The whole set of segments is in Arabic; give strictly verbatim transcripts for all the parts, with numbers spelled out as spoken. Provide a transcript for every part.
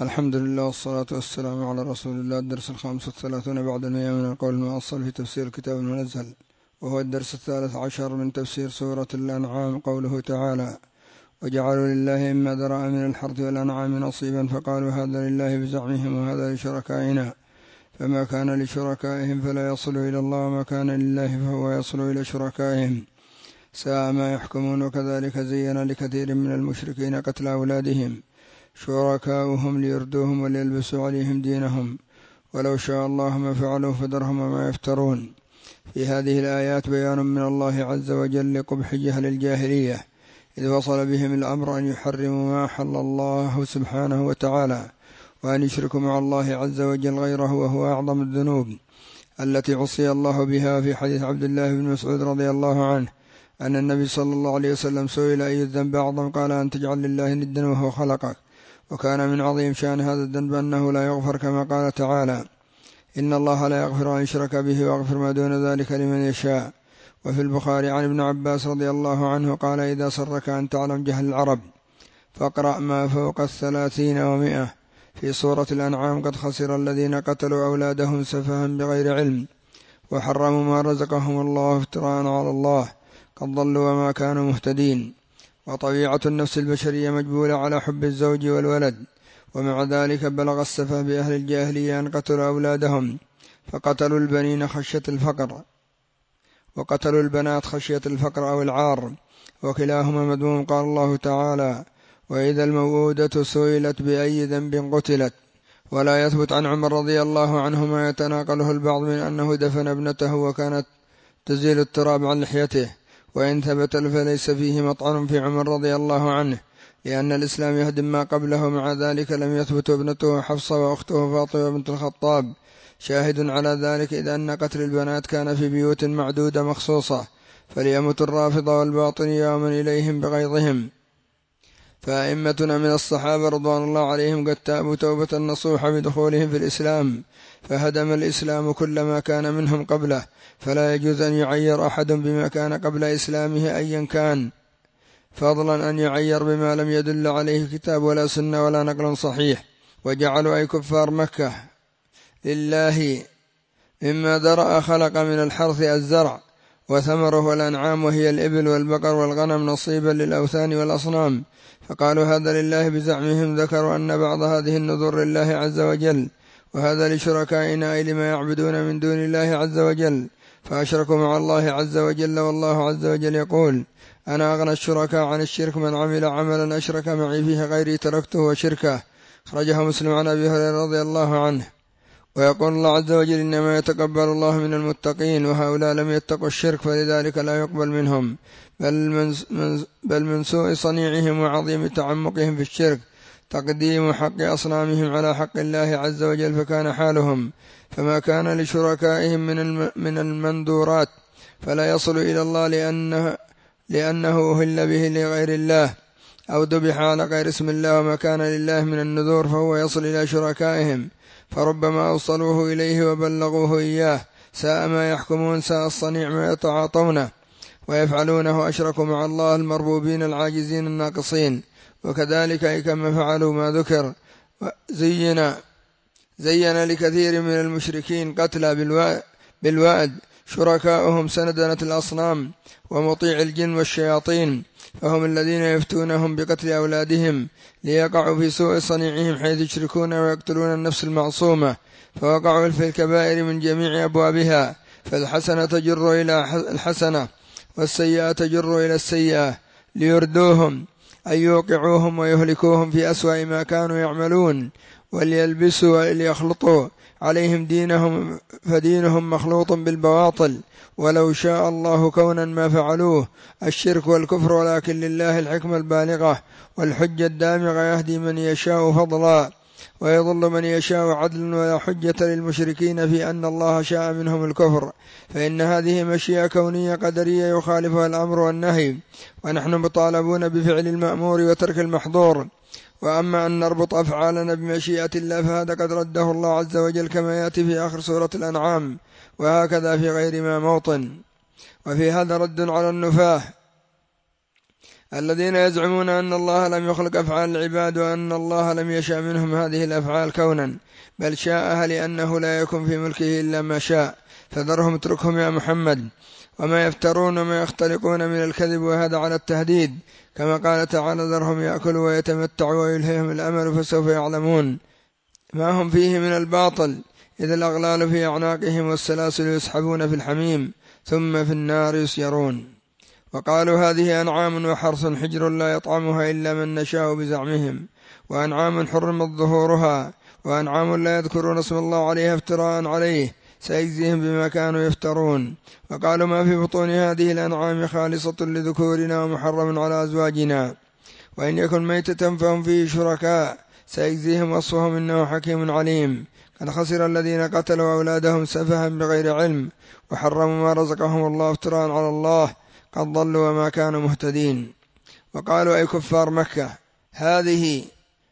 الحمد لله والصلاة والسلام على رسول الله. الدرس الخامس والثلاثون بعد المئة من القول المؤصل في تفسير الكتاب المنزل، وهو الدرس الثالث عشر من تفسير سورة الأنعام. قوله تعالى: وجعلوا لله مما ذرأ من الحرث والأنعام نصيبا فقالوا هذا لله بزعمهم وهذا لشركائنا، فما كان لشركائهم فلا يصل إلى الله، وما كان لله فهو يصل إلى شركائهم، ساء ما يحكمون. وكذلك زين لكثير من المشركين قتل أولادهم شركاؤهم ليردوهم وليلبسوا عليهم دينهم، ولو شاء الله ما فعلوا فذرهم وما يفترون. في هذه الآيات بيان من الله عز وجل لقبح جهل الجاهلية، إذ وصل بهم الأمر أن يحرموا ما أحل الله سبحانه وتعالى، وأن يشركوا مع الله عز وجل غيره، وهو أعظم الذنوب التي عصي الله بها. في حديث عبد الله بن مسعود رضي الله عنه أن النبي صلى الله عليه وسلم سئل أي الذنب أعظم؟ قال: أن تجعل لله ندا وهو خلقك. وكان من عظيم شأن هذا الذنب أنه لا يغفر، كما قال تعالى: إن الله لا يغفر أن يشرك به ويغفر ما دون ذلك لمن يشاء. وفي البخاري عن ابن عباس رضي الله عنه قال: إذا سرك أن تعلم جهل العرب فاقرأ ما فوق الثلاثين ومئة في سورة الأنعام: قد خسر الذين قتلوا أولادهم سفها بغير علم وحرموا ما رزقهم الله افتراء على الله، قد ضلوا وما كانوا مهتدين. وطبيعة النفس البشرية مجبولة على حب الزوج والولد، ومع ذلك بلغ السفه بأهل الجاهلية أن قتلوا أولادهم، فقتلوا البنين خشية الفقر، وقتلوا البنات خشية الفقر أو العار، وكلاهما مذموم. قال الله تعالى: وإذا الموءودة سئلت بأي ذنب قتلت. ولا يثبت عن عمر رضي الله عنه ما يتناقله البعض من أنه دفن ابنته وكانت تزيل التراب عن لحيته، وإن ثبت فليس فيه مطعن في عمر رضي الله عنه، لأن الإسلام يهدم ما قبله. مع ذلك لم يثبت ابنته حفصة وأخته فاطمة بنت الخطاب، شاهد على ذلك إذ أن قتل البنات كان في بيوت معدودة مخصوصة، فليمت الرافضة والباطنية ومن إليهم بغيظهم. فأئمتنا من الصحابة رضوان الله عليهم قد تابوا توبة نصوح بدخولهم في الإسلام، فهدم الإسلام كل ما كان منهم قبله، فلا يجوز أن يعير أحد بما كان قبل إسلامه أيا كان، فضلا أن يعير بما لم يدل عليه كتاب ولا سنة ولا نقل صحيح. وجعلوا أي كفار مكة لله مما ذرأ خلق من الحرث الزرع وثمره والأنعام، وهي الإبل والبقر والغنم، نصيبا للأوثان والأصنام، فقالوا هذا لله بزعمهم. ذكروا أن بعض هذه النذور لله عز وجل، وهذا لشركائنا أي لما يعبدون من دون الله عز وجل، فأشركوا مع الله عز وجل. والله عز وجل يقول: أنا أغنى الشركاء عن الشرك، من عمل عملا أشرك معي فيه غيري تركته وشركه. خرجه مسلم عن أبي هريرة رضي الله عنه. ويقول الله عز وجل: إنما يتقبل الله من المتقين، وهؤلاء لم يتقوا الشرك فلذلك لا يقبل منهم، بل من, بل من سوء صنيعهم وعظيم تعمقهم في الشرك تقديم حق أصنامهم على حق الله عز وجل، فكان حالهم. فما كان لشركائهم من من المنذورات فلا يصل إلى الله لأنه, لأنه أهل به لغير الله أو ذبح على غير اسم الله، وما كان لله من النذور فهو يصل إلى شركائهم، فربما أوصلوه إليه وبلغوه إياه. ساء ما يحكمون، ساء الصنيع ما يتعاطونه ويفعلونه، أشركوا مع الله المربوبين العاجزين الناقصين. وكذلك أي كما فعلوا ما ذكر. زين زين لكثير من المشركين قتلى بالوعد شركاؤهم سندنة الأصنام ومطيع الجن والشياطين، فهم الذين يفتونهم بقتل أولادهم ليقعوا في سوء صنيعهم، حيث يشركون ويقتلون النفس المعصومة، فوقعوا في الكبائر من جميع أبوابها. فالحسنة تجر إلى الحسنة والسيئة تجر إلى السيئة، ليردوهم أن يوقعوهم ويهلكوهم في أسوأ ما كانوا يعملون، وليلبسوا وليخلطوا عليهم دينهم، فدينهم مخلوط بالبواطل. ولو شاء الله كونا ما فعلوه الشرك والكفر، ولكن لله الحكمة البالغة والحجة الدامغة، يهدي من يشاء فضلا ويضل من يشاء عدلا. ولا حجة للمشركين في أن الله شاء منهم الكفر، فإن هذه مشيئة كونية قدرية يخالفها الأمر والنهي، ونحن مطالبون بفعل المأمور وترك المحظور. وأما أن نربط أفعالنا بمشيئة الله فهذا قد رده الله عز وجل، كما يأتي في آخر سورة الأنعام، وهكذا في غير ما موطن. وفي هذا رد على النفاة الذين يزعمون أن الله لم يخلق أفعال العباد وأن الله لم يشاء منهم هذه الأفعال كونا، بل شاءها لأنه لا يكون في ملكه إلا ما شاء، فذرهم اتركهم يا محمد وما يفترون وما يختلقون من الكذب، وهذا على التهديد، كما قال تعالى: ذرهم يأكلوا ويتمتعوا ويلههم الأمل فسوف يعلمون ما هم فيه من الباطل، إذ الأغلال في أعناقهم والسلاسل يسحبون في الحميم ثم في النار يسيرون. وقالوا هذه أنعام وحرث حجر لا يطعمها إلا من نشاء بزعمهم، وأنعام حرمت ظهورها، وأنعام لا يذكرون اسم الله عليها افتراء عليه، سيجزيهم بما كانوا يفترون. وقالوا ما في بطون هذه الأنعام خالصة لذكورنا ومحرم على أزواجنا، وإن يكن ميتة فهم فيه شركاء، سيجزيهم وصفهم إنه حكيم عليم. قد خسر الذين قتلوا أولادهم سفها بغير علم وحرموا ما رزقهم الله افتراء على الله، قد ضلوا وما كانوا مهتدين. وقالوا أي كفار مكة: هذه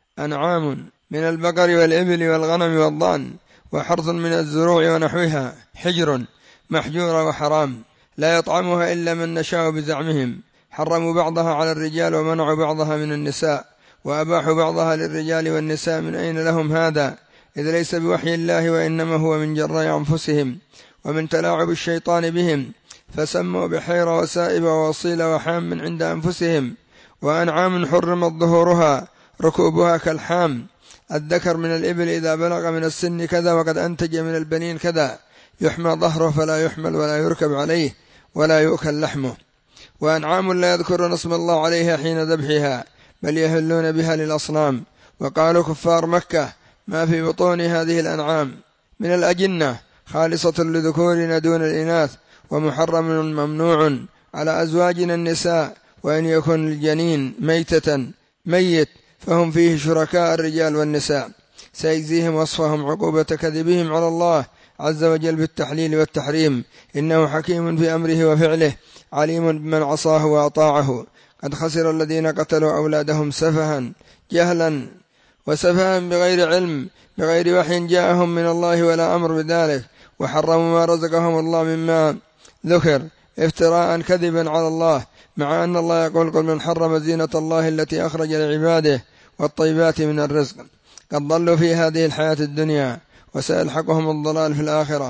أنعام من البقر والإبل والغنم والضأن وحرث من الزروع ونحوها حجر محجورة وحرام لا يطعمها إلا من نشاء بزعمهم، حرموا بعضها على الرجال ومنعوا بعضها من النساء، وأباحوا بعضها للرجال والنساء. من أين لهم هذا؟ إذ ليس بوحي الله، وإنما هو من جراء أنفسهم ومن تلاعب الشيطان بهم، فسموا بحير وسائب ووصيل وحام من عند أنفسهم. وأنعام حرمت ظهورها ركوبها كالحام، الذكر من الإبل إذا بلغ من السن كذا وقد أنتج من البنين كذا، يحمى ظهره فلا يحمل ولا يركب عليه ولا يؤكل لحمه. وأنعام لا يذكرون اسم الله عليها حين ذبحها، بل يهلون بها للأصنام. وقالوا كفار مكة: ما في بطون هذه الأنعام من الأجنة خالصة لذكورنا دون الإناث، ومحرم ممنوع على أزواجنا النساء، وإن يكن الجنين ميتة ميت فهم فيه شركاء الرجال والنساء، سيجزيهم وصفهم عقوبة كذبهم على الله عز وجل بالتحليل والتحريم، إنه حكيم في أمره وفعله عليم بمن عصاه وأطاعه. قد خسر الذين قتلوا أولادهم سفها جهلا وسفها بغير علم بغير وحي جاءهم من الله ولا أمر بذلك، وحرموا ما رزقهم الله مما ذكر افتراء كذبا على الله، مع أن الله يقول: قل من حرم زينة الله التي أخرج لعباده والطيبات من الرزق. قد ضلوا في هذه الحياة الدنيا وسيلحقهم الضلال في الآخرة،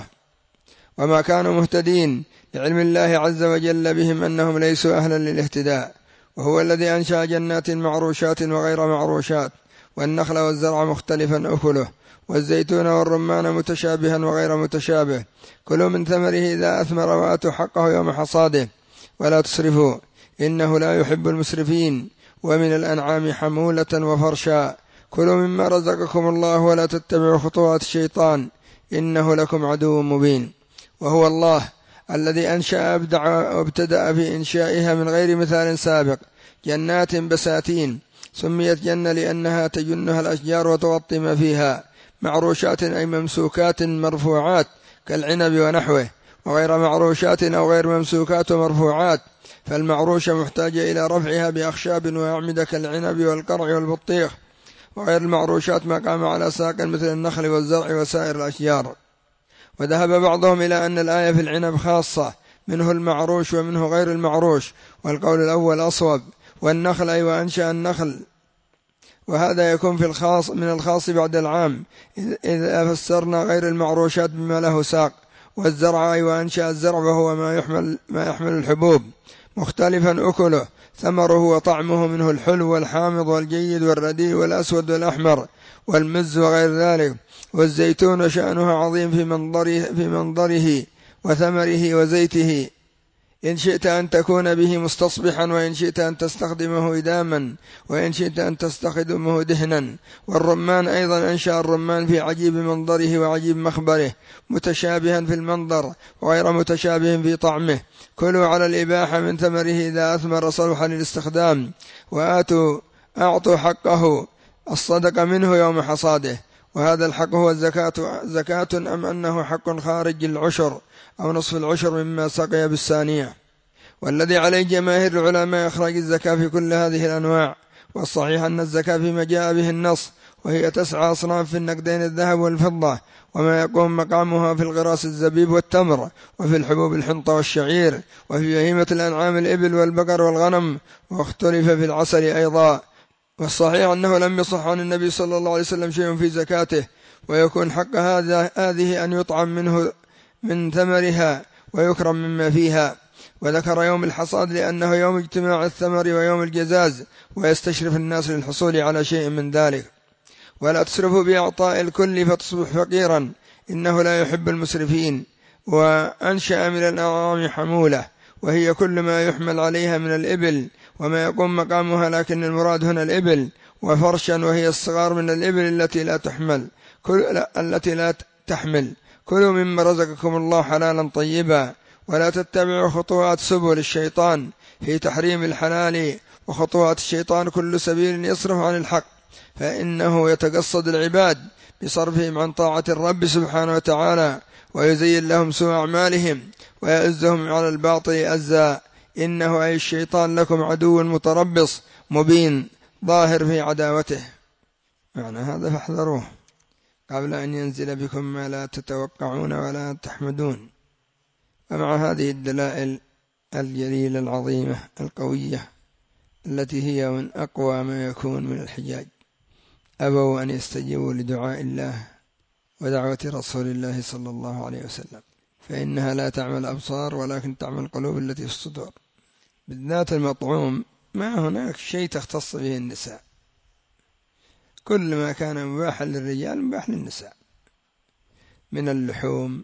وما كانوا مهتدين، لعلم الله عز وجل بهم أنهم ليسوا أهلا للاهتداء. وهو الذي أنشأ جنات معروشات وغير معروشات، والنخل والزرع مختلفا أكله، والزيتون والرمان متشابها وغير متشابه، كلوا من ثمره إذا أثمر وآتوا حقه يوم حصاده ولا تسرفوا إنه لا يحب المسرفين. ومن الأنعام حمولة وفرشا، كلوا مما رزقكم الله ولا تتبعوا خطوات الشيطان إنه لكم عدو مبين. وهو الله الذي أنشأ وابتدأ في إنشائها من غير مثال سابق جنات بساتين، سميت جنة لأنها تجنها الأشجار وتغطي ما فيها، معروشات أي ممسوكات مرفوعات كالعنب ونحوه، وغير معروشات أو غير ممسوكات ومرفوعات، فالمعروشة محتاجة إلى رفعها بأخشاب وأعمدة كالعنب والقرع والبطيخ، وغير المعروشات ما قام على ساق مثل النخل والزرع وسائر الأشجار. وذهب بعضهم إلى أن الآية في العنب خاصة، منه المعروش ومنه غير المعروش، والقول الأول أصوب. والنخل أي وأنشأ النخل، وهذا يكون في الخاص من الخاص بعد العام، إذا فسرنا غير المعروشات بما له ساق. والزرع أي وأنشأ الزرع وهو ما يحمل, ما يحمل الحبوب مختلفا أكله ثمره وطعمه، منه الحلو والحامض والجيد والرديء والأسود والأحمر والمز وغير ذلك. والزيتون شأنه عظيم في منظره, في منظره وثمره وزيته، إن شئت أن تكون به مستصبحا، وإن شئت أن تستخدمه إداما، وإن شئت أن تستخدمه دهنا. والرمان أيضا أنشأ الرمان في عجيب منظره وعجيب مخبره، متشابها في المنظر وغير متشابه في طعمه. كلوا على الإباحة من ثمره إذا أثمر صلحا للاستخدام، وآتوا أعطوا حقه الصدق منه يوم حصاده. وهذا الحق هو الزكاة زكاة أم أنه حق خارج العشر أو نصف العشر مما سقي بالثانية. والذي عليه جماهير العلماء إخراج الزكاة في كل هذه الأنواع، والصحيح أن الزكاة فيما جاء به النص وهي تسعى أصناف في النقدين الذهب والفضة، وما يقوم مقامها في الغراس الزبيب والتمر، وفي الحبوب الحنطة والشعير، وفي بهيمة الأنعام الإبل والبقر والغنم، واختلف في العسل أيضا. والصحيح أنه لم يصح عن النبي صلى الله عليه وسلم شيء في زكاته، ويكون حق هذا هذه أن يطعم منه من ثمرها ويكرم مما فيها. وذكر يوم الحصاد لأنه يوم اجتماع الثمر ويوم الجزاز، ويستشرف الناس للحصول على شيء من ذلك. ولا تسرفوا بإعطاء الكل فتصبح فقيرا، إنه لا يحب المسرفين. وأنشأ من الأنعام حمولة، وهي كل ما يحمل عليها من الإبل وما يقوم مقامها، لكن المراد هنا الإبل. وفرشا، وهي الصغار من الإبل التي لا تحمل كل لا التي لا تحمل. كلوا مما رزقكم الله حلالا طيبا، ولا تتبعوا خطوات سبل الشيطان في تحريم الحلال. وخطوات الشيطان كل سبيل يصرف عن الحق، فإنه يتقصد العباد بصرفهم عن طاعة الرب سبحانه وتعالى، ويزين لهم سوء أعمالهم، ويعزهم على الباطل أزا. إنه أي الشيطان لكم عدو متربص مبين ظاهر في عداوته. معنى هذا فاحذروه قبل أن ينزل بكم ما لا تتوقعون ولا تحمدون. ومع هذه الدلائل الجليلة العظيمة القوية التي هي من أقوى ما يكون من الحجاج، أبوا أن يستجيبوا لدعاء الله ودعوة رسول الله صلى الله عليه وسلم، فإنها لا تعمل الأبصار ولكن تعمل القلوب التي في الصدور. بالذات المطعوم ما هناك شيء تختص به النساء، كل ما كان مباحا للرجال مباح للنساء، من اللحوم،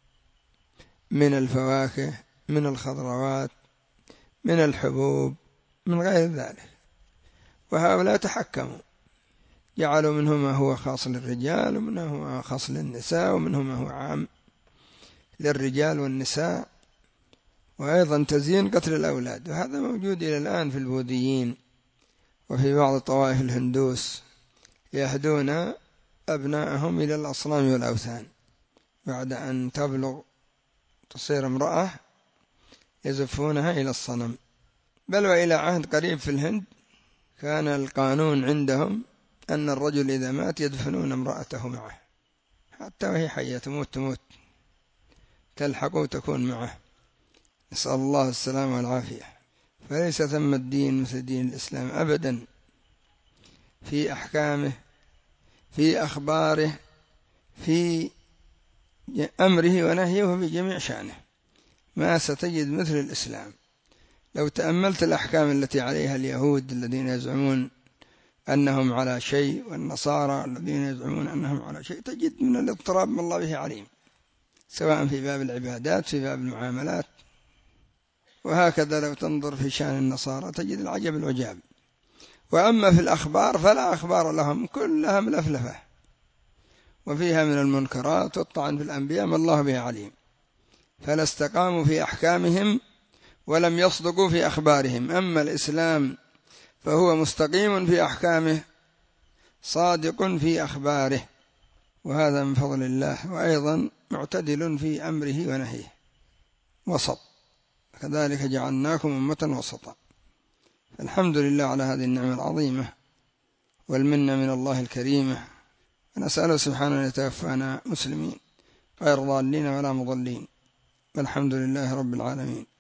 من الفواكه، من الخضروات، من الحبوب، من غير ذلك. وهؤلاء تحكموا، جعلوا منه ما هو خاص للرجال ومنه ما هو خاص للنساء ومنه ما هو عام للرجال والنساء. وأيضا تزيين قتل الأولاد، وهذا موجود إلى الآن في البوذيين وفي بعض طوائف الهندوس، يهدون أبناءهم إلى الأصنام والأوثان بعد أن تبلغ تصير امرأة يزفونها إلى الصنم. بل وإلى عهد قريب في الهند كان القانون عندهم أن الرجل إذا مات يدفنون امرأته معه، حتى وهي حية تموت تموت تلحق وتكون معه، نسأل الله السلامة والعافية. فليس ثم الدين مثل دين الإسلام أبدا، في أحكامه، في أخباره، في أمره ونهيه، في جميع شأنه ما ستجد مثل الإسلام. لو تأملت الأحكام التي عليها اليهود الذين يزعمون أنهم على شيء، والنصارى الذين يزعمون أنهم على شيء، تجد من الاضطراب ما الله به عليم، سواء في باب العبادات في باب المعاملات. وهكذا لو تنظر في شأن النصارى تجد العجب العجاب. وأما في الأخبار فلا أخبار لهم، كلها ملفلفة، وفيها من المنكرات والطعن في الأنبياء ما الله به عليم. فلا استقاموا في أحكامهم ولم يصدقوا في أخبارهم. أما الإسلام فهو مستقيم في أحكامه صادق في أخباره، وهذا من فضل الله. وأيضا معتدل في أمره ونهيه، وسط، كذلك جعلناكم أمة وسطا. الحمد لله على هذه النعمة العظيمة والمنة من الله الكريمة، ونسأله سبحانه أن يتوفانا مسلمين غير ضالين ولا مضلين، والحمد لله رب العالمين.